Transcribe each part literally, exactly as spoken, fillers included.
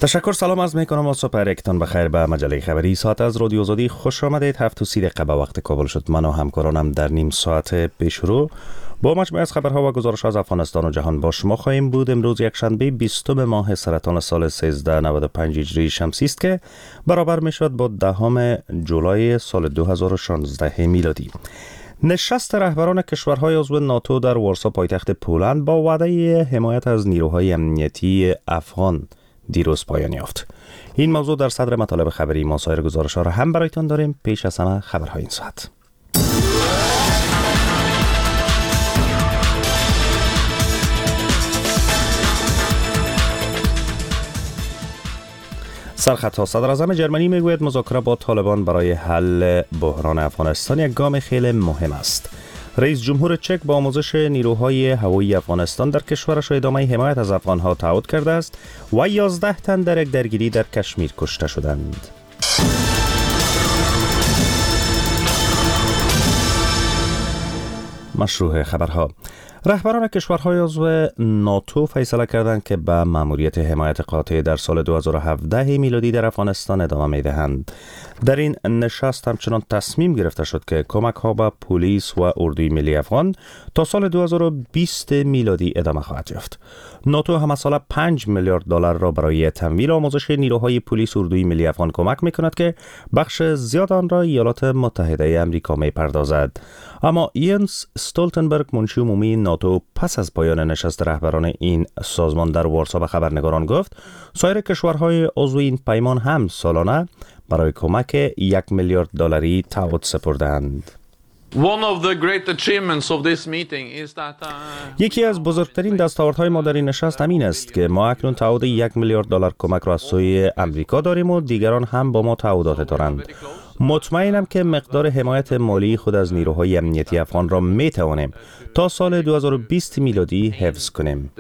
تشکر، سلام عرض میکنم و صبح ریکتان بخیر. به مجله خبری ساعت از رادیو آزادی خوش آمدید. هفت و سی دقیقه به وقت کابل شد. من و همکارانم در نیم ساعت پیش رو با مجموعه از خبرها و گزارش از افغانستان و جهان با شما خواهیم بود. امروز یک شنبه بیستم ماه سرطان سال سیزده نود و پنج هجری شمسی است که برابر میشد با دهم جولای سال دو هزار و شانزده میلادی. نشست رهبران کشورهای عضو ناتو در وارسا پایتخت پولند با وعده حمایت از نیروهای امنیتی افغان دیروز پایان یافت. این موضوع در صدر مطالب خبری ما. سایر گزارش‌ها را هم برایتان داریم. پیش از همه خبرهای این ساعت. سرخطها. صدر اعظم جرمنی میگوید مذاکره با طالبان برای حل بحران افغانستان یک گام خیلی مهم است. رئیس جمهور چک با آموزش نیروهای هوایی افغانستان در کشورش ادامه حمایت از افغانها تعهد کرده است و یازده تن در یک درگیری در کشمیر کشته شدند. مشروع خبرها. رهبران کشورهای عضو ناتو فیصله کردند که به مأموریت حمایت قاطع در سال دو هزار و هفده میلادی در افغانستان ادامه می‌دهند. در این نشست همچنان تصمیم گرفته شد که کمک‌ها به پلیس و اردوی ملی افغان تا سال دو هزار و بیست میلادی ادامه خواهد یافت. ناتو هم سال پنج میلیارد دلار را برای تمویل آموزش نیروهای پلیس اردوی ملی افغان کمک می‌کند که بخش زیاد آن را ایالات متحده آمریکا می‌پردازد. اما ینس استولتنبرگ منشی عمومی ناتو پس از پایان نشست رهبران این سازمان در وارسا به خبرنگاران گفت سایر کشورهای عضو این پیمان هم سالانه برای کمک یک میلیارد دلاری تعهد سپردند. یکی از بزرگترین دستاوردهای ما در این نشست همین است که ما اکنون تعهد یک میلیارد دلار کمک را از سوی امریکا داریم و دیگران هم با ما تعهدات دارند. مطمئنم که مقدار حمایت مالی خود از نیروهای امنیتی افغان را می توانیم تا سال دو هزار و بیست میلادی حفظ کنیم.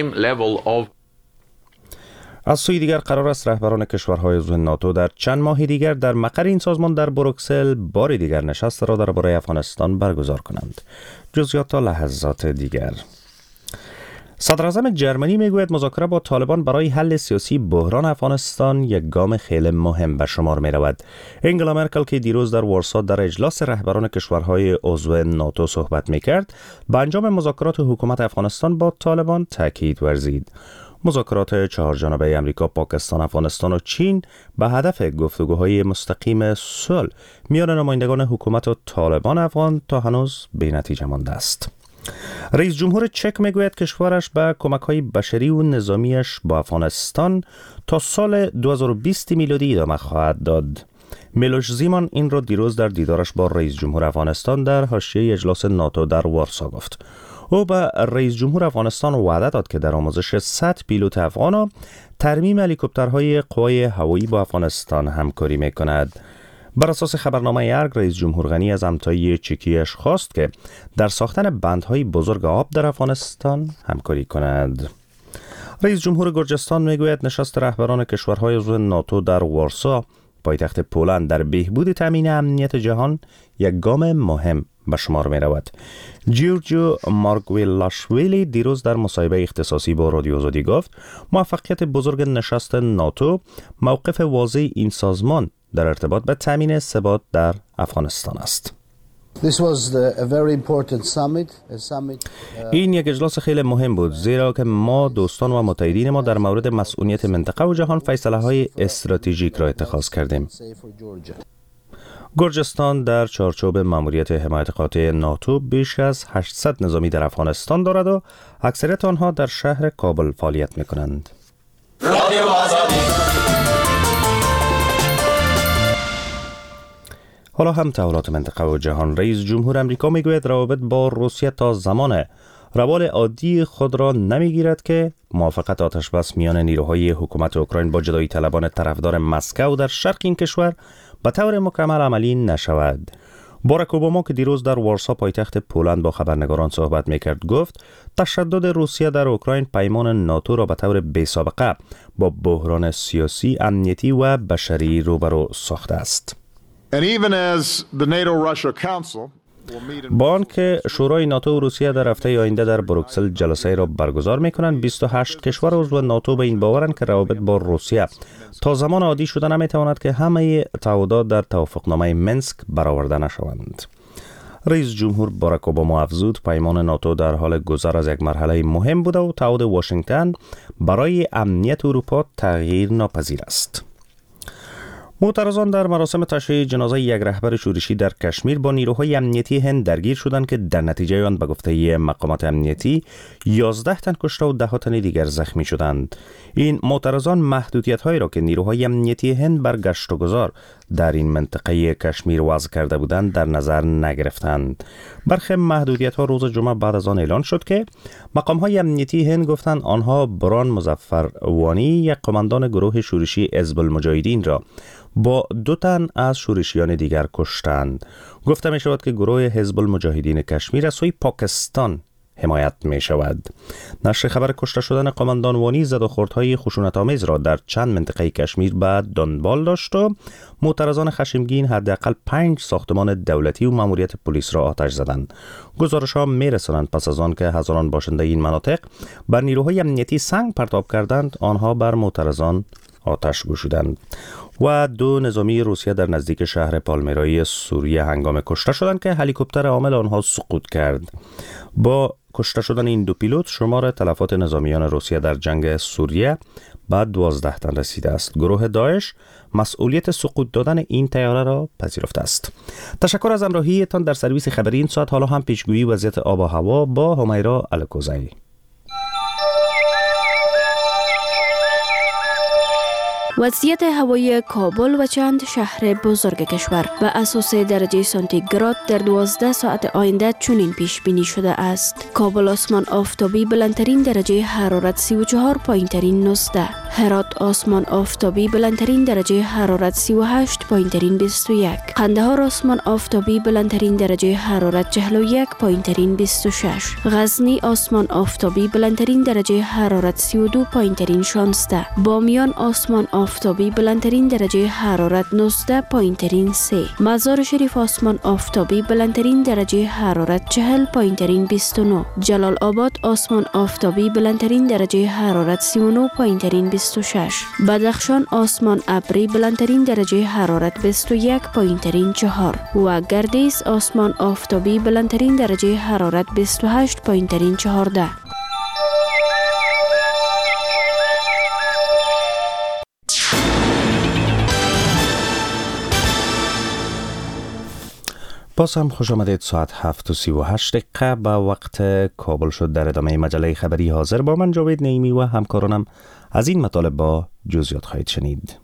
از سوی دیگر قرار است رهبران کشورهای عضو ناتو در چند ماه دیگر در مقر این سازمان در بروکسل بار دیگر نشست را درباره افغانستان برگزار کنند. جزئیات تا لحظات دیگر. صدر اعظم جرمنی میگوید مذاکره با طالبان برای حل سیاسی بحران افغانستان یک گام خیلی مهم به شمار می رود. انگلا مرکل که دیروز در وارسا در اجلاس رهبران کشورهای عضو ناتو صحبت می کرد، به انجام مذاکرات حکومت افغانستان با طالبان تاکید ورزید. مذاکرات چهار جانبه امریکا، پاکستان، افغانستان و چین به هدف گفتگوهای مستقیم صلح میان نمایندگان حکومت و طالبان افغان تا هنوز بی‌نتیجه مانده است. رئیس جمهور چک میگوید کشورش به کمک‌های بشری و نظامیش با افغانستان تا سال دو هزار و بیست میلادی ادامه خواهد داد. میلوش زیمان این را دیروز در دیدارش با رئیس جمهور افغانستان در حاشیه اجلاس ناتو در وارسا گفت. او به رئیس جمهور افغانستان وعده داد که در آموزش صد پیلوت افغان و ترمیم هلیکوپترهای قوای هوایی با افغانستان همکاری میکند. بر اساس خبرنامه ارگ، رئیس جمهور غنی از همتای چکیش خواست که در ساختن بندهای بزرگ آب در افغانستان همکاری کند. رئیس جمهور گرجستان میگوید نشست رهبران کشورهای عضو ناتو در وارسا پایتخت پولند در بهبود تامین امنیت جهان یک گام مهم به شمار می رود. جیورجیو مارگویلاشویلی دیروز در مصاحبه اختصاصی با رادیو آزادی گفت موفقیت بزرگ نشست ناتو موقف واضح این سازمان در ارتباط به تامین ثبات در افغانستان است. این یک اجلاس خیلی مهم بود زیرا که ما دوستان و متحدین ما در مورد مسئولیت منطقه و جهان فیصله های استراتژیک را اتخاذ کردیم. گرجستان در چارچوب مأموریت حمایت قاطع ناتو بیش از هشتصد نظامی در افغانستان دارد و اکثریت آنها در شهر کابل فعالیت می‌کنند. حالا هم تحولات منطقه و جهان. رئیس جمهور امریکا میگوید روابط با روسیه تا زمان روال عادی خود را نمیگیرد که موافقت آتشبس میان نیروهای حکومت اوکراین با جدایی طلبان طرفدار مسکو در شرق این کشور به طور مکمل عملی نشود. باراک اوباما که دیروز در وارسا پایتخت پولند با خبرنگاران صحبت میکرد گفت تشدد روسیه در اوکراین پیمان ناتو را به طور بی‌سابقه با بحران سیاسی، امنیتی و بشری روبرو ساخته است. And even as the NATO-Russia Council با آنکه شورای ناتو و روسیه در هفته آینده در بروکسل جلسه را برگزار می‌کنند، بیست و هشت کشور عضو ناتو به این باورند که روابط با روسیه تا زمان عادی شده نمی‌تواند که همه تعهدات در توافقنامه منسک برآورده نشوند. رئیس جمهور باراک اوباما افزود پیمان ناتو در حال گذر از یک مرحله مهم بوده و تعهد واشنگتن برای امنیت اروپا تغییر ناپذیر است. معترضان در مراسم تشییع جنازه یک رهبر شورشی در کشمیر با نیروهای امنیتی هند درگیر شدند که در نتیجه آن به گفته مقامات امنیتی یازده تن کشته و ده تن دیگر زخمی شدند. این معترضان محدودیت‌هایی را که نیروهای امنیتی هند بر گشت و گذار در این منطقه کشمیر وضع کرده بودند در نظر نگرفتند. برخی محدودیت‌ها روز جمعه بعد از آن اعلان شد که مقام‌های امنیتی هند گفتند آنها بران مظفر وانی، یک قماندان گروه شورشی حزب المجاهدین را با دو تن از شورشیان دیگر کشتند. گفته می شود که گروه حزب المجاهدین کشمیر از سوی پاکستان حمایت می شود. نشر خبر کشته شدن قماندان وانی زد و خوردهای خشونت‌آمیز را در چند منطقه کشمیر بعد دنبال داشت و معترضان خشمگین حداقل پنج ساختمان دولتی و ماموریت پلیس را آتش زدند. گزارش‌ها می‌رسانند پس از آن که هزاران باشنده این مناطق بر نیروهای امنیتی سنگ پرتاب کردند، آنها بر معترضان آتش گشودند. و دو نظامی روسیه در نزدیک شهر پالمیرای سوریه هنگام کشته شدند که هلیکوپتر عامل آنها سقوط کرد. با کشته شدن این دو پیلوت شمار تلفات نظامیان روسیه در جنگ سوریه بعد دوازده تن رسیده است. گروه داعش مسئولیت سقوط دادن این طیاره را پذیرفته است. تشکر از همراهیتان در سرویس خبری این ساعت. حالا هم پیشگویی وضعیت آب و هوا با همیرا الکوزی. وضعیت هوایی کابل و چند شهر بزرگ کشور به اساس درجه سانتیگراد در دوازده ساعت آینده چنین پیش بینی شده است. کابل آسمان آفتابی بلندترین درجه حرارت سی و چهار، پایین ترین نوزده. هرات آسمان آفتابی بلندترین درجه حرارت سی و هشت، پایین ترین بیست و یک. قندهار آسمان آفتابی بلندترین درجه حرارت چهل و یک، پایین ترین بیست و شش. غزنی آسمان آفتابی بلندترین درجه حرارت سی و دو، پایین ترین شانزده. بامیان آسمان آفتابی بلندترین درجه حرارت نوزده، پایین ترین سه. مزار شریف آسمان آفتابی بلندترین درجه حرارت چهل، پایین ترین بیست و نه. جلال آباد آسمان آفتابی بلندترین درجه حرارت سی و نه، پایین ترین بیست و شش. بدخشان آسمان ابری بلندترین درجه حرارت بیست و یک، پایین ترین چهار. و گردیز آسمان آفتابی بلندترین درجه حرارت بیست و هشت، پایین ترین چهارده. باز هم خوش آمدید. ساعت هفت و سی و هشت دقیقه به وقت کابل شد. در ادامه مجله خبری حاضر با من جاوید نعیمی و همکارانم از این مطالب با جزئیات خواهید شنید.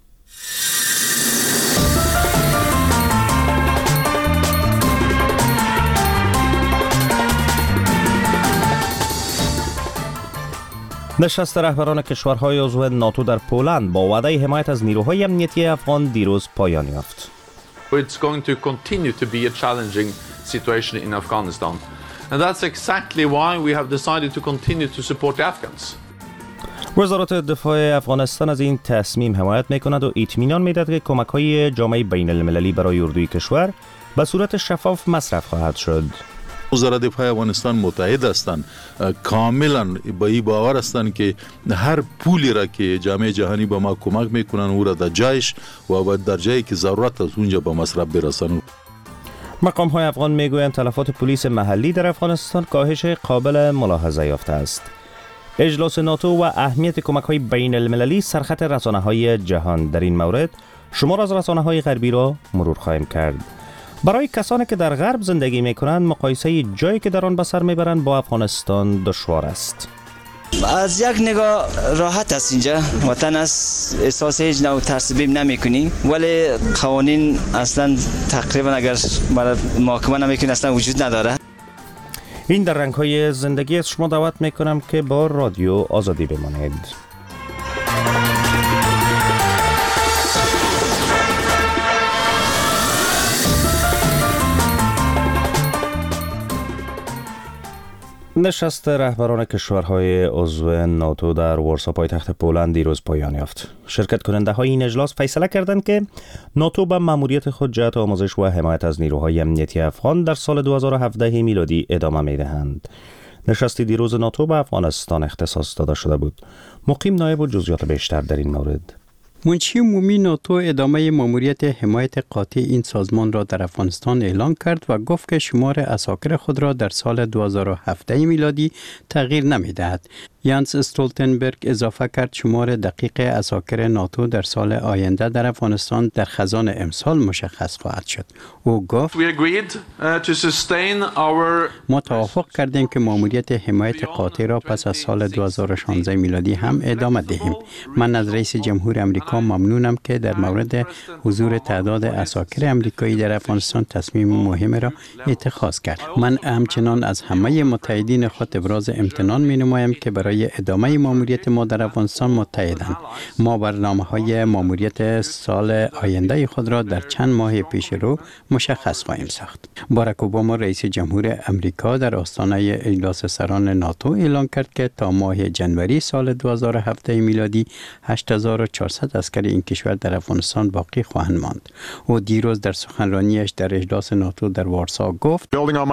نشست رهبران کشورهای عضو ناتو در پولند با وعده حمایت از نیروهای امنیتی افغان دیروز پایان یافت. It's going to continue to be a challenging situation in Afghanistan. And that's exactly why we have decided to continue to support the Afghans. وزارت دفاع افغانستان از این تصمیم حمایت می‌کند و اطمینان می‌دهد که کمک‌های جامعه بین‌المللی برای اردوی کشور به صورت شفاف مصرف خواهد شد. وزارت دفاع افغانستان متحد هستند، کاملا به این باور هستند که هر پولی را که جامعه جهانی به ما کمک میکنن او را در جایش و در جایی که ضرورت است اونجا به مصرف برسانند. مقام های افغان میگویند تلفات پلیس محلی در افغانستان کاهش قابل ملاحظه یافته است. اجلاس ناتو و اهمیت کمک های بین المللی سرخط رسانه های جهان. در این مورد شمار از رسانه های غربی را مرور خواهیم کرد. برای کسانی که در غرب زندگی میکنند مقایسه جایی که در آن به سر میبرند با افغانستان دشوار است. از یک نگاه راحت است، اینجا وطن است، احساس هیچ نوع ترسبیم نمی کنیم، ولی قوانین اصلا تقریبا اگر برای محاکمه نمیکنیم اصلا وجود نداره. این در رنگ های زندگی است. شما دعوت میکنم که با رادیو آزادی بمانید. نشست رهبران کشورهای عضو ناتو در وارسا پایتخت پولند دیروز پایان یافت. شرکت کننده های این اجلاس فیصله کردند که ناتو به مأموریت خود جهت آموزش و حمایت از نیروهای امنیتی افغان در سال دو هزار و هفده میلادی ادامه می‌دهند. نشست دیروز ناتو به افغانستان اختصاص داده شده بود. مقیم نایب و جزئیات بیشتر در این مورد. منشی عمومی ناتو ادامه ماموریت حمایت قاطع این سازمان را در افغانستان اعلان کرد و گفت که شمار عساکر خود را در سال دو هزار و هفده میلادی تغییر نمی‌دهد. یانس استولتنبرگ اضافه کرد شمار دقیق عساکر ناتو در سال آینده در افغانستان در خزان امسال مشخص خواهد شد. او گفت ما توافق کردیم که ماموریت حمایت قاطع را پس از سال دو هزار و شانزده میلادی هم ادامه دهیم. من از رئیس جمهور امریکا ممنونم که در مورد حضور تعداد عساکر امریکایی در افغانستان تصمیم مهم را اتخاذ کرد. من همچنان از همه متحدین خود ابراز امتنان می‌نمایم که برای ادامه ماموریت ما در افغانستان متحدند. ما برنامه‌های ماموریت سال آینده خود را در چند ماه پیش رو مشخص خواهیم ساخت. باراک اوباما رئیس جمهور امریکا در آستانه اجلاس سران ناتو اعلام کرد که تا ماه جنوری سال دو هزار و هفده میلادی هشت هزار و چهارصد عسکر این کشور در افغانستان باقی خواهند ماند. او دیروز در سخنرانیش در اجلاس ناتو در وارسا گفت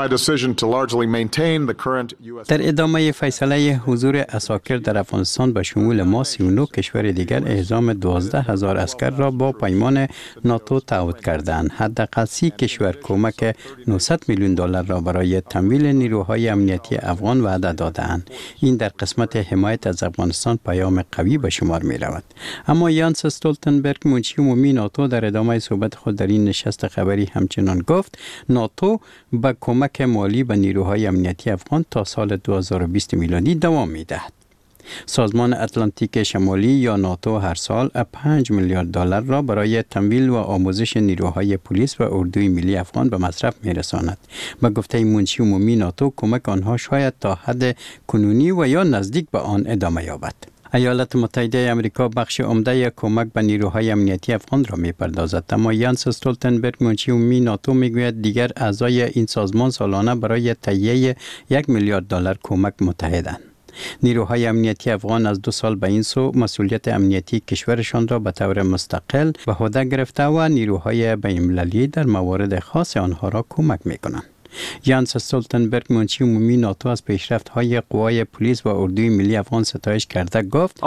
در ادامه فیصله حضور عساکر در افغانستان به شمول ما سی و نه کشور دیگر اعزام دوازده هزار عسکر را با پیمان ناتو تعهد کردند. حداقل سی کشور کمک نهصد میلیون دلار را برای تمویل نیروهای امنیتی افغان وعده دادند. این در قسمت حمایت از افغانستان پیام قوی به شمار می رود. اما یانس استولتنبرگ منشی عمومی ناتو در ادامه صحبت خود در این نشست خبری همچنان گفت ناتو به کمک مالی به نیروهای امنیتی افغان تا سال دو هزار و بیست میلادی دوام می دهد. سازمان اتلانتیک شمالی یا ناتو هر سال پنج میلیارد دلار را برای تمویل و آموزش نیروهای پلیس و اردوی ملی افغان به مصرف می‌رساند. به گفته منشی عمومی ناتو کمک آنها شاید تا حد کنونی و یا نزدیک به آن ادامه یابد. ایالات متحده آمریکا بخش عمده کمک به نیروهای امنیتی افغان را می‌پردازد، اما یانس استولتنبرگ منشی عمومی ناتو می‌گوید دیگر اعضای این سازمان سالانه برای تهیه یک میلیارد دلار کمک متحدند. نیروهای امنیتی افغان از دو سال به این سو مسئولیت امنیتی کشورشان را به طور مستقل به عهده گرفته و نیروهای بین‌المللی در موارد خاص آنها را کمک می‌کنند. یانس استولتنبرگ منشی عمومی ناتو از پیشرفت‌های قوای پلیس و اردوی ملی افغان ستایش کرده گفت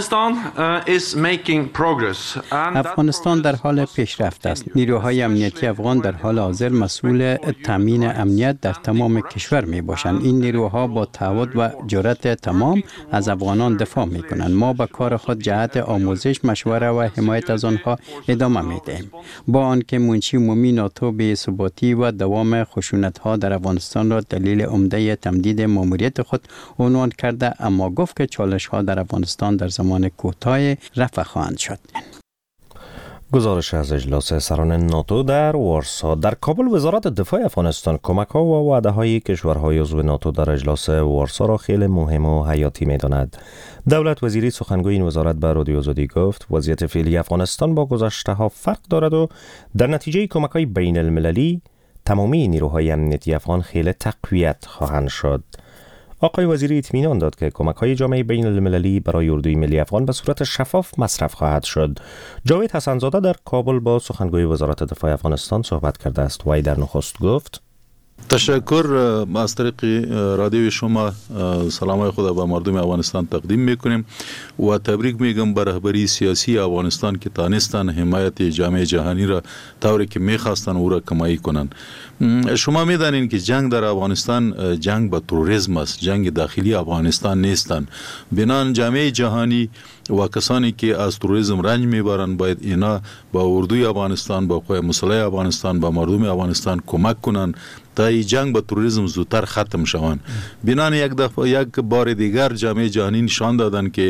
افغانستان در حال پیشرفت است. نیروهای امنیتی افغان در حال حاضر مسئول تامین امنیت در تمام کشور می باشند. این نیروها با تعهد و جرأت تمام از افغانان دفاع می کنند. ما به کار خود جهت آموزش، مشوره و حمایت از آنها ادامه می دهیم. با آنکه منشی عمومی ناتو به ثباتی و دوام خشونت ها در افغانستان را دلیل عمده تمدید ماموریت خود عنوان کرده، اما گفت که چالش ها در افغانستان در زمان کوتاه رفع خواهند شد. گزارش از اجلاس سران ناتو در وارسا. در کابل وزارت دفاع افغانستان کمک ها و وعده های کشورهای عضو ناتو در اجلاس وارسا را خیلی مهم و حیاتی می داند. دولت وزیری سخنگوی این وزارت به رادیو آزادی گفت وضعیت فعلی افغانستان با گذشته ها فرق دارد و در نتیجه کمک های بین المللی تمامی نیروهای امنیتی افغان خیلی تقویت خواهند شد. آقای وزیری اطمینان داد که کمک‌های جامعه بین المللی برای اردوی ملی افغان به صورت شفاف مصرف خواهد شد. جاوید حسن‌زاده در کابل با سخنگوی وزارت دفاع افغانستان صحبت کرده است و ای در نخست گفت تشکر. از طریق رادیوی شما سلامای خود به مردم افغانستان تقدیم میکنیم و تبریک میگم به رهبری سیاسی افغانستان که تانستن حمایت جامعه جهانی را طوری که میخواستن او را کمایی کنند. شما میدانید که جنگ در افغانستان جنگ با تروریسم است، جنگ داخلی افغانستان نیستند. بنان جامعه جهانی و کسانی که از تروریسم رنج میبرند باید اینا با اردوی افغانستان، با قوای مسلح افغانستان، با مردم افغانستان کمک کنند تا این جنگ با تروریسم زودتر ختم شوند. بنان یک دفعه یک بار دیگر جامعه جهانی نشان دادن که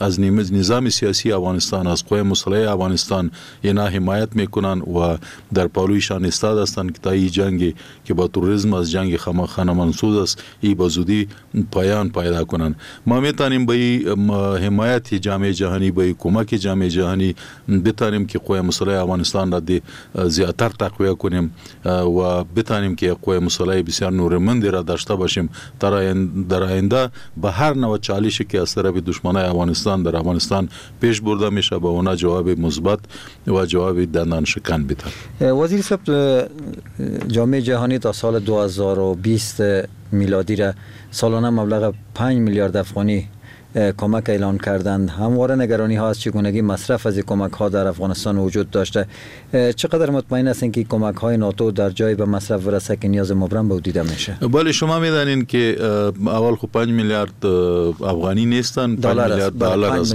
از نظام سیاسی افغانستان، از قوای مسلح افغانستان اینا حمایت میکنن و در پالویشان ایستاد هستند که تا این جنگی که با تروریسم از جنگ خانه منسوب است ای با زودی پایان پیدا کنن. ما میتونیم به حمایت جامعه جهانی، به کمک جامعه جهانی بتونیم که قوای مسلح افغانستان را زیاتر تقویت کنیم و بتونیم که قوای مسلح بسیار نورمندی را داشته باشیم در آینده به هر نوع چالشی که از طرف دشمنان افغانستان در افغانستان پیش برده میشه به اونها جواب مثبت و جواب دندان شکن بده. وزیر صاحب، جامعه جهانی تا سال دو هزار و بیست میلادی را سالانه مبلغ پنج میلیارد افغانی کمک اعلان کردند. همواره نگرانی ها از چگونگی مصرف از کمک ها در افغانستان وجود داشته. چقدر مطمئن هستین که کمک های ناتو در جای به مصرف برسه که نیاز مبرم به دیده میشه؟ بله، شما میدانین که اول خب پنج میلیارد افغانی نیستن، پنج میلیارد دلار است.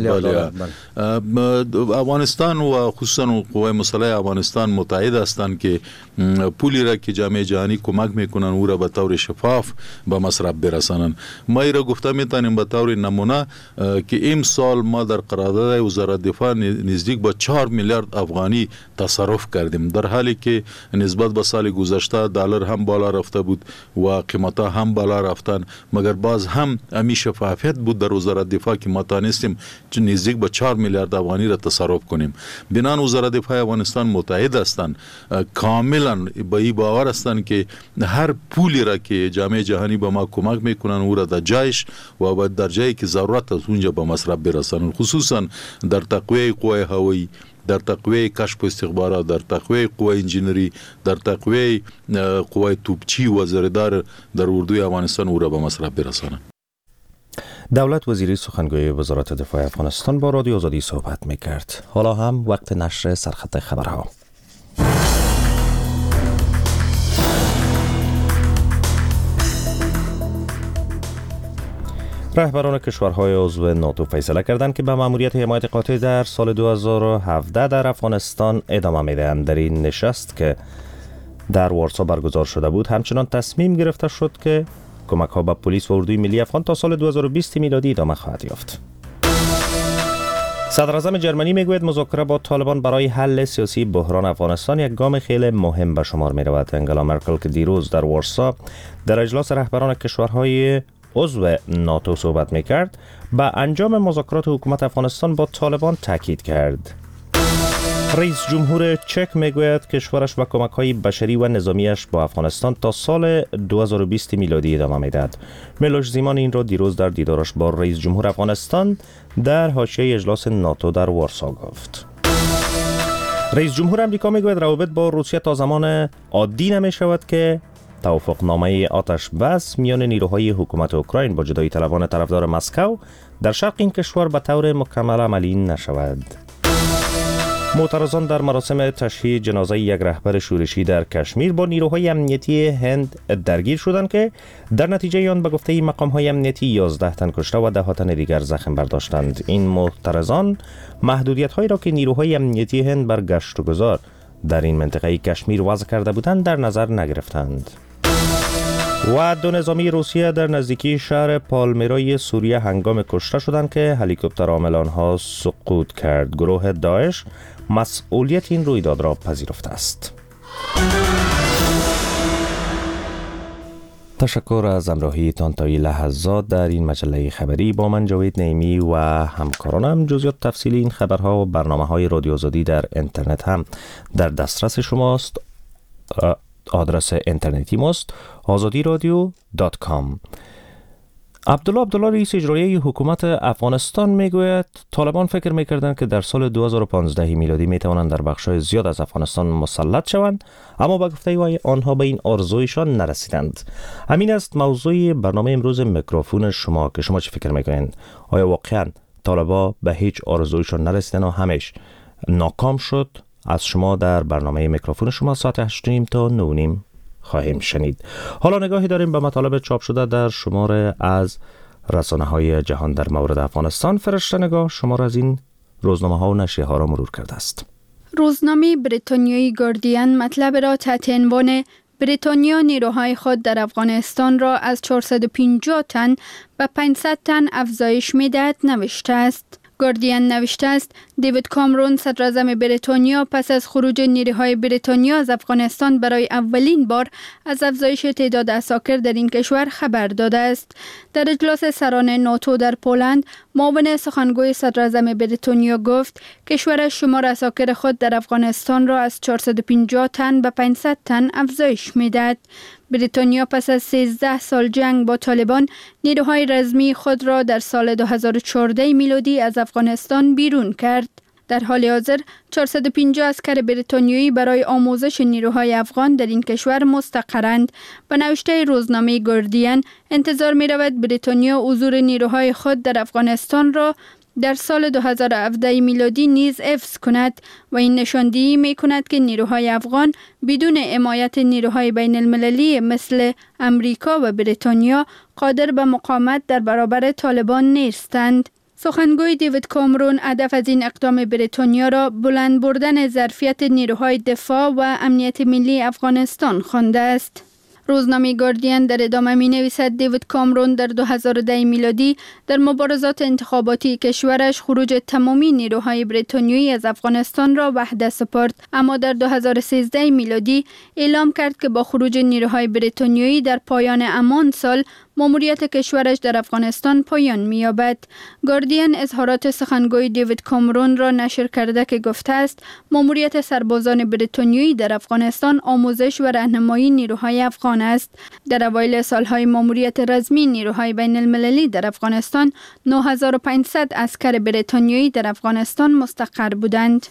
بله، افغانستان و خصوصا قوای مسلح افغانستان متحد هستند که پولی را که جامعه جهانی کمک میکنن او را به طور شفاف به مصرف برسانن. ما ای را گفته میتونیم به طور نمونه که امسال ما در قرارداد وزارت دفاع نزدیک به چهار میلیارد افغانی تصرف کردیم، در حالی که نسبت به سال گذشته دلار هم بالا رفته بود و قیمتا هم بالا رفتن، مگر باز هم امی شفافیت بود در وزارت دفاع که ما تانستیم نزدیک به چهار میلیارد افغانی را تصرف کنیم. بنان وزارت دفاع افغانستان متحد هستند، کاملا با این باور هستند که هر پولی را که جامعه جهانی به ما کمک میکنن او را در جایش و در جایی که ضرورت است اونجا به مصرف برسانند، خصوصا در تقویه قوای هوایی، در تقویه کشف و استخبارات، در تقویه قوای انجینری، در تقویه قوای توپچی و زردار در اردوی افغانستان او را به مصرف برسانند. دولت وزیری سخنگوی وزارت دفاع افغانستان با رادیو آزادی صحبت میکرد. حالا هم وقت نشر سرخط خبرها. رهبران کشورهای عضو ناتو فیصله کردند که به مأموریت حمایت قاطع در سال دو هزار و هفده در افغانستان ادامه میدهند. در این نشست که در وارسا برگزار شده بود همچنان تصمیم گرفته شد که کمک ها به پلیس و اردوی ملی افغان تا سال دو هزار و بیست میلادی ادامه خواهد یافت. صدر اعظم جرمنی میگوید مذاکره با طالبان برای حل سیاسی بحران افغانستان یک گام خیلی مهم به شمار می رود. انگلا مرکل که دیروز در وارسا در اجلاس رهبران کشورهای عضو ناتو صحبت میکرد، به انجام مذاکرات حکومت افغانستان با طالبان تاکید کرد. رئیس جمهور چک میگوید کشورش با کمک‌های بشری و نظامیش با افغانستان تا سال دو هزار و بیست میلادی ادامه میدهد. میلوش زیمان این را دیروز در دیدارش با رئیس جمهور افغانستان در حاشیه اجلاس ناتو در وارسا گفت. رئیس جمهور امریکا میگوید روابط با روسیه تا زمان عادی نمی شود که توافقنامه آتش بس میان نیروهای حکومت اوکراین با جدایی طلبان طرفدار مسکو در شرق این کشور به طور مکمل عملی نشود. معترضان در مراسم تشییع جنازه یک رهبر شورشی در کشمیر با نیروهای امنیتی هند درگیر شدند که در نتیجه آن به گفته مقام‌های امنیتی یازده تن کشته و ده ها تن دیگر زخم برداشتند. این معترضان محدودیت‌هایی را که نیروهای امنیتی هند بر گشت و گذار در این منطقه کشمیر وضع کرده بودند در نظر نگرفتند. و دو نظامی روسیه در نزدیکی شهر پالمیرای سوریه هنگام کشته شدند که هلیکوپتر حامل آنها سقوط کرد. گروه داعش مسئولیت این رویداد را پذیرفته است. تشکر از همراهیتان تا این لحظات در این مجله خبری. با من جاوید نعیمی و همکارانم جزئیات تفصیلی این خبرها و برنامه‌های رادیو آزادی در اینترنت هم در دسترس شماست. آدرس اینترنتی ماست آزادی رادیو دات کام. عبدالله عبدالله رئیس اجرایی حکومت افغانستان میگوید طالبان فکر میکردند که در سال دو هزار و پانزده میلادی میتوانند در بخش‌های زیاد از افغانستان مسلط شوند، اما با گفته آنها به این آرزویشان نرسیدند. همین است موضوع برنامه امروز میکروفون شما که شما چه فکر میکنید؟ آیا واقعا طالبان به هیچ آرزویشان نرسیدند و همش ناکام شد؟ از شما در برنامه میکروفون شما ساعت هشت و نیم تا نه و نیم خواهیم شنید. حالا نگاهی داریم به مطالب چاپ شده در شماره از رسانه‌های جهان در مورد افغانستان. فرشته نگاه شماره از این روزنامه ها و نشریه ها را مرور کرده است. روزنامه بریتانیایی گاردین مطلب را تحت عنوان بریتانیا نیروهای خود در افغانستان را از چهارصد و پنجاه تن به پانصد تن افزایش می‌دهد نوشته است. گاردین نوشته است دیوید کامرون صدراعظم بریتانیا پس از خروج نیروهای بریتانیا از افغانستان برای اولین بار از افزایش تعداد عساکر در این کشور خبر داده است. در اجلاس سران ناتو در پولند، معاون سخنگوی صدراعظم بریتانیا گفت کشورش شمار عساکر خود در افغانستان را از چهارصد و پنجاه تن به پانصد تن افزایش می‌دهد. بریتانیا پس از سیزده سال جنگ با طالبان نیروهای رزمی خود را در سال دو هزار و چهارده میلادی از افغانستان بیرون کرد. در حال حاضر چهارصد و پنجاه عسکر بریتانیایی برای آموزش نیروهای افغان در این کشور مستقرند. به نوشته روزنامه گاردین انتظار می رود بریتانیا حضور نیروهای خود در افغانستان را در سال دو هزار و هفده میلادی نیز حفظ کند و این نشاندهی می کند که نیروهای افغان بدون حمایت نیروهای بین المللی مثل امریکا و بریتانیا قادر به مقاومت در برابر طالبان نیستند. سخنگوی دیوید کامرون هدف از این اقدام بریتانیا را بلند بردن ظرفیت نیروهای دفاع و امنیت ملی افغانستان خوانده است. روزنامه گاردین در ادامه می نویسد دیوید کامرون در دو هزار و ده میلادی در مبارزات انتخاباتی کشورش خروج تمامی نیروهای بریتانیایی از افغانستان را وحده سپرد، اما در دو هزار و سیزده میلادی اعلام کرد که با خروج نیروهای بریتانیایی در پایان همان سال ماموریت کشورش در افغانستان پایان می‌یابد. گاردین اظهارات سخنگوی دیوید کامرون را نشر کرده که گفته است ماموریت سربازان بریتانیایی در افغانستان آموزش و راهنمایی نیروهای افغان است. در اوایل سالهای ماموریت رزمی نیروهای بین المللی در افغانستان نه هزار و پانصد عسکر بریتانیایی در افغانستان مستقر بودند.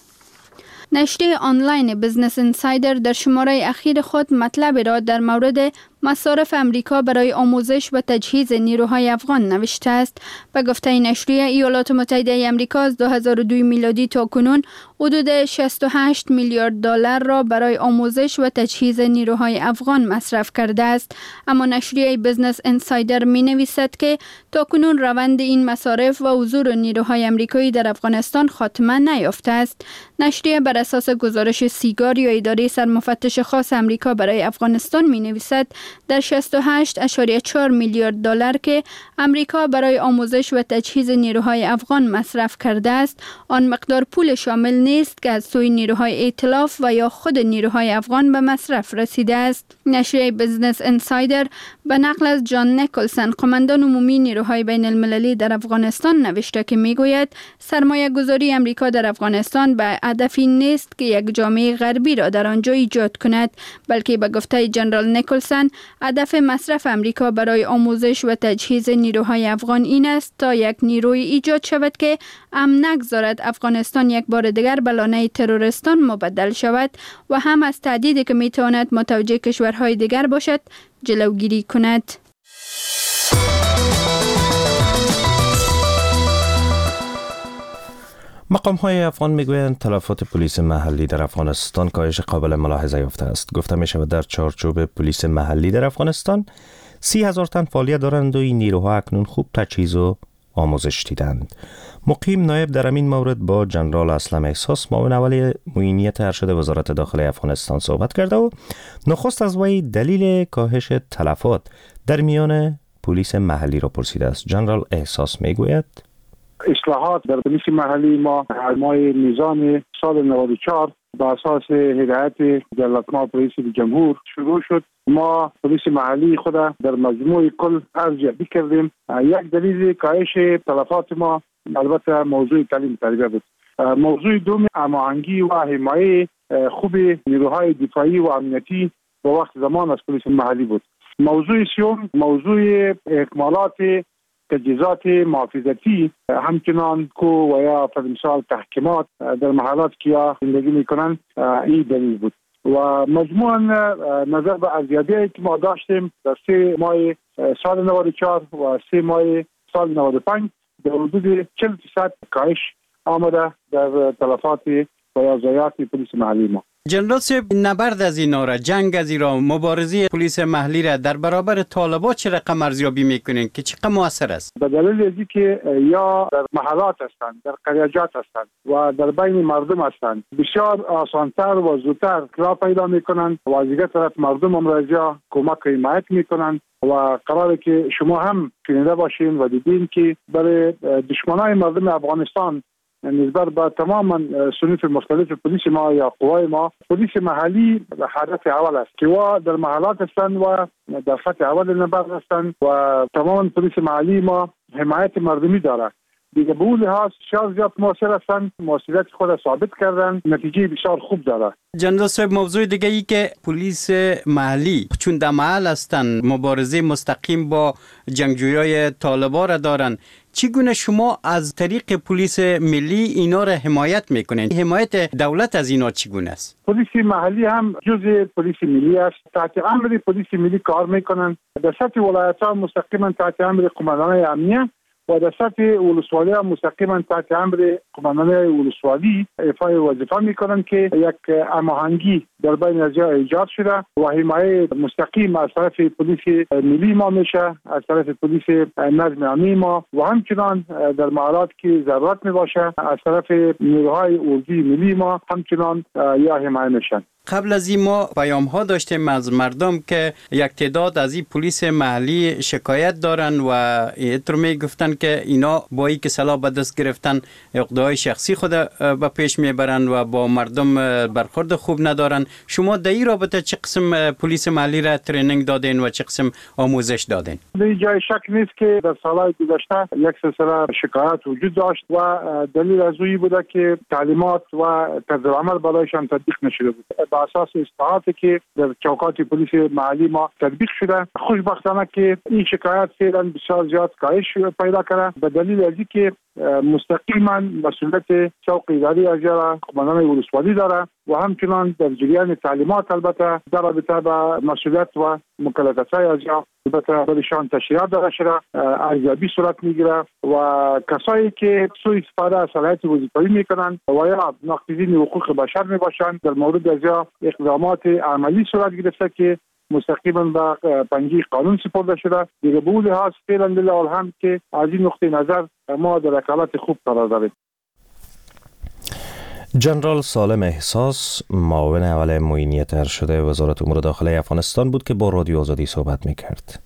نشریه آنلاین بیزنس اینسایدر در شماره اخیر خود مطلب را در مورد مصارف امریکا برای آموزش و تجهیز نیروهای افغان نوشته است. به گفته نشریه، ایالات متحده آمریکا از دو هزار و دو میلادی تا کنون حدود شصت و هشت میلیارد دلار را برای آموزش و تجهیز نیروهای افغان مصرف کرده است. اما نشریه بیزنس اینسایدر می نویسد که تا کنون روند این مصارف و حضور نیروهای آمریکایی در افغانستان خاتمه نیافته است. نشریه بر اساس گزارش سیگار یا اداره سرمفتش خاص آمریکا برای افغانستان می نویسد در شصت و هشت ممیز چهار میلیارد دلار که امریکا برای آموزش و تجهیز نیروهای افغان مصرف کرده است، آن مقدار پول شامل نیست که از سوی نیروهای ائتلاف و یا خود نیروهای افغان به مصرف رسیده است. نشریه بیزنس اینسایدر به نقل از جان نیکلسن، قماندان عمومی نیروهای بین المللی در افغانستان نوشته که میگوید سرمایه گذاری امریکا در افغانستان به هدفی نیست که یک جامعه غربی را در آنجا ایجاد کند، بلکه به گفته جنرال نیکلسن هدف مصرف امریکا برای آموزش و تجهیز نیروهای افغان این است تا یک نیروی ایجاد شود که امن نگذارد افغانستان یک بار دیگر به لانه تروریستان مبدل شود و هم از تهدیدی که میتواند متوجه کشورهای دیگر باشد جلوگیری کند. مقام های افغان میگویند تلفات پلیس محلی در افغانستان کاهش قابل ملاحظه یافته است. گفته می شود در چارچوب پلیس محلی در افغانستان سی هزار تن فعالیت دارند و این نیروها اکنون خوب تجهیز و آموزش دیدند. مقیم نایب در این مورد با جنرال اسلم احساس، معاون اول معینیت ارشد وزارت داخله افغانستان صحبت کرده و نخست از وی دلیل کاهش تلفات در میان پلیس محلی را پرسیده است. جنرال احساس میگوید اصلاحات در پلیس محلی ما مای نظام سال نود و چهار با اساس هدایت جلالتمآب رئیس جمهور شروع شد. ما پلیس محلی خود در مجموع کل ارزیابی کردیم. یک دلیل کاهش تلفات ما البته موضوع تعلیم تربیت بود. موضوع دوم هماهنگی و حمایت خوب نیروهای دفاعی و امنیتی با وقت زمان از پلیس محلی بود. موضوع سوم موضوع اکمالات تجهیزات محافظتی همچنان کو و یا پر مثال تحکیمات در محلات که زندگی میکنند این دلیل بود و مجموعاً نظر به ارزیابی که ما داشتیم در سه ماه سال نود و چهار و سه ماه سال نود و پنج در حدود چهل درصد کاهش آمده در تلفات و یا ضایعات پلیس محلی ما. جنرال صاحب، نبرد از اینا را، جنگ از اینا، مبارزه پلیس محلی را در برابر طالبان چه رقم ارزیابی میکنین که چقدر موثر است؟ به دلیل اینکه که یا در محلات هستند، در قریجات هستند و در بین مردم هستند، بسیار آسانتر و زودتر راه پیدا میکنند و از دیگر طرف مردم هم را کمک و حمایت میکنند و قراره که شما هم شنیده باشین و دیدین که برای دشمنای مردم افغانستان نسبت به تمام صنوف مختلف پلیس ما یا قوای ما، پلیس محلی هدف اول است که و در محلات هستند و در خط اول نبرد هستند و تمام پلیس محلی ما حمایت مردمی داره. دیگه به اون لحاظ بسیار زیاد موثر هستند، موثریت خود ثابت کردن، نتیجه بسیار خوب داره. جنرال صاحب، موضوع دیگه ای که پلیس محلی چون در محل هستند، مبارزه مستقیم با جنگجویای طالبان را دارن، چگونه شما از طریق پلیس ملی اینا را حمایت میکنین؟ حمایت دولت از اینا چگونه است؟ پلیس محلی هم جزء پلیس ملی است، تحت امر پلیس ملی کار میکنن. در سطح ولایت ها مستقیما تحت امر قماندان امنیه و در سطح ولسوالی ها مستقیما تحت امر قماندان ولسوالی ایفای وظیفه میکنن که یک هماهنگی در بین از ایجاد شده و حمایت مستقیم از طرف پلیس ملی ما میشه، از طرف پلیس نظم عمومی ما و همچنان در محلات که ضرورت میباشه از طرف نیروهای اردوی ملی ما همچنان یا حمایت میشن. قبل از این ما پیام ها داشتیم از مردم که یک تعداد از این پلیس محلی شکایت دارن و اینطور می گفتن که اینا با این که سلاح به دست گرفتن عقده‌های شخصی خود به پیش میبرن و با مردم برخورد خوب ندارن. شما در این رابطه چه قسم پلیس محلی را ترینینگ دادین و چه قسم آموزش دادین؟ به جای شک نیست که در سالهای گذشته یک سلسله شکایت وجود داشت و دلیل از اوی بوده که تعلیمات و طرز عمل برایشان تطبیق نشده بود. با اساس اصلاحاتی که در چوکات پلیس محلی ما تطبیق شده، خوشبختانه که این شکایت فعلا بسیار زیاد کاهش پیدا کرده به دلیل از اینکه مستقیما مسئولیت چوک اداری از قماندان ولسوالی داره و همچنان در جریان تعلیمات البته در رابطه با مسئولیت و مکلفیت‌های از البته برایشان تشریحات داده شده، ارزیابی صورت میگیره و کسایی که سوء استفاده از صلاحیت وظیفه‌ای میکنن و یا ناقضین حقوق بشر میباشند در مورد از اقدامات عملی صورت گرفته که مستقیما به پنجه قانون سپرده شده. دیگه به اون لحاظ فعلا لله هم که از این نقطه نظر ما در حالت خوب قرار داریم. جنرال سالم احساس، معاون اول معینیت ارشد وزارت امور داخله افغانستان بود که با رادیو آزادی صحبت میکرد.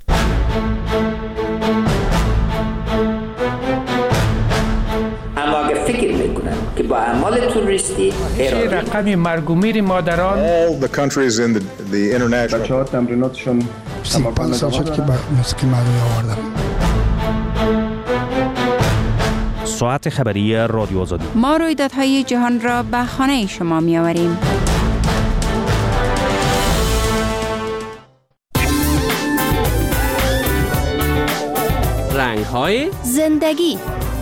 اما اگر فکر میکنن که با اعمال تروریستی رقم مرگ و میر مادران all the countries in the, the international بچه‌ها تمریناتشون پنج سال شد که موسیقی مردمی آوردم. ساعت خبری رادیو آزادی. ما رویدادهای جهان را به خانه شما می آوریم. رنگ‌های زندگی.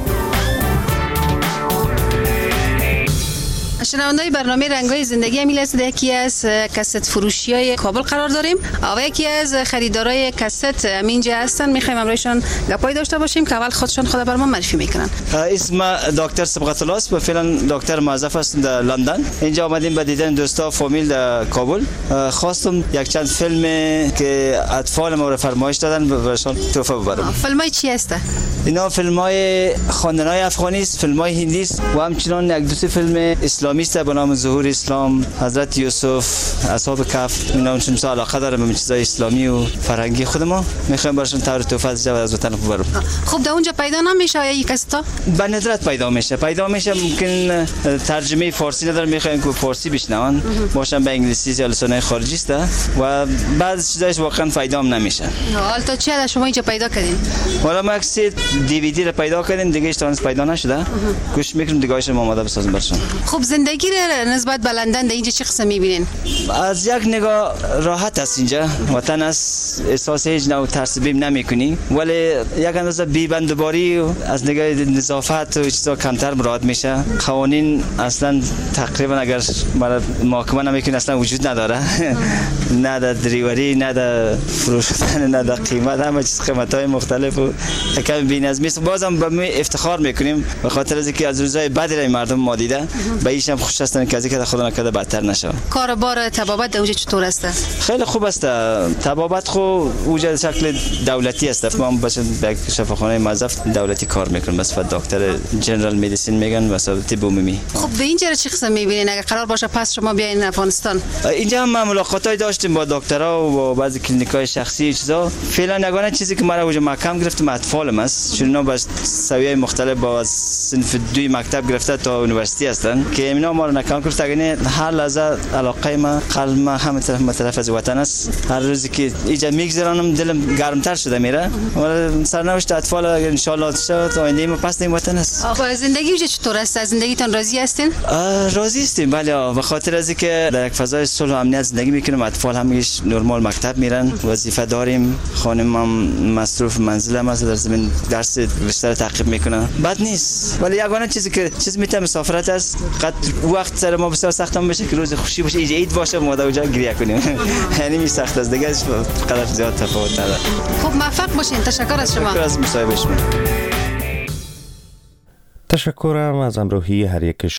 شنونده‌های برنامه رنگ‌های زندگی امیل است، یکی از کست فروشی‌های کابل قرار داریم و یکی از خریدارای کست اینجا هستن. می‌خوایم امروزشون گپای داشته باشیم که اول خودشون خود بر ما معرفی میکنن. اسم دکتر صبغت الله است و فعلا دکتر موظف هستم در لندن. اینجا آمدیم به دیدن دوستا فامیل در کابل. خواستم یک چند فیلم که اطفال ما رو فرمایش دادن براشون تحفه ببرم. فیلمای چی هست؟ اینا فیلم‌های خواندن‌های افغانی است، فیلم‌های هندی است و همچنین یک دو سه فیلم اسلامی است به نام ظهور اسلام، حضرت یوسف، اصحاب کهف. اینا چون مثلا علاقه دارم به چیزای اسلامی و فرهنگی خود ما. می‌خوام براشون تور تحفه از وطن ببرم. خب در اونجا پیدا نمیشه یا یک کستا؟ به ندرت پیدا میشه. پیدا میشه ممکن ترجمه فارسی نداره، می‌خوایم که فارسی بشنون باشن به انگلیسی یا لسان‌های خارجی است و بعضی چیزاش واقعا پیدا نمیشه. حالا تو چه شما اینجا پیدا کردین؟ والا ما اکثر دیویدی رو پیدا کردیم، دیگه اشتانس پیدا نشده. گوش میکنیم دیگه‌اش ما آماده بسازیم برشون. خب زندگی رو نسبت به لندن در اینجا چه قسم میبینین؟ از یک نگاه راحت است اینجا. وطن است، احساس هیچ نوع ترس بیم نمیکنی، ولی یک اندازه بی‌بندوباری از نگاه نظافت و چیزا کمتر مراعات میشه. قوانین اصلا تقریبا اگر محاکمه نمیکنه اصلا وجود نداره. نه در دریوری، نه در فروختن، نه در قیمت، همه چیز قیمت‌های مختلف و کم بی‌نظمی است. بازم به افتخار میکنیم به خاطر از اینکه از روزهای بدی مردم ما دیده، به ایشم خوش هستن که از اینکه خدا نکرده بدتر نشه. کاربار طبابت در اونجا چطور است؟ خیلی خوب است. طبابت خو اونجا شکل دولتی است. ما باشه به شفاخانه موظف دولتی کار میکنم، بس فقط دکتر جنرال مدیسین میگن، مثلا طب عمومی. خب به اینجا چه قسم میبینین اگه قرار باشه پس شما بیاین افغانستان؟ اینجا هم ملاقاتای داشتیم با دکترها و بعضی کلینیکای شخصی چیزا. فعلا یگانه چیزی که مرا اونجا محکم گرفتم اطفالم است، چون اینا با سویه مختلف با صنف دوی مکتب گرفته تا یونیورسیتی هستن که اینا ما رو نکام کرد. اگه هر لحظه علاقه ما قلب ما همه طرف مطرف از وطن است. هر روزی که اینجا میگذرانم دلم گرمتر شده میره. ولی سرنوشت اطفال ان شاء الله شد آینده ما پس این وطن است. آقا زندگی اونجا چطور است؟ از زندگیتون راضی هستین؟ راضی هستیم بله، به خاطر از اینکه در یک فضای صلح و امنیت زندگی میکنیم. اطفال همش نرمال مکتب میرن، وظیفه داریم، خانم هم مصروف منزل هم است، در زمین درس رشته تعقیب میکنه. بد نیست، ولی یگانه چیزی که چیز میتونه مسافرت است. قد وقت سر ما بسیار سختم بشه که روز خوشی باشه، عید باشه ما اونجا گریه کنیم. یعنی می سخت است دیگه، قدر زیاد تفاوت نداره. خب موفق باشین. تشکر از شما. تشکر از مصاحبه شما. تشکرم از همراهی هر یک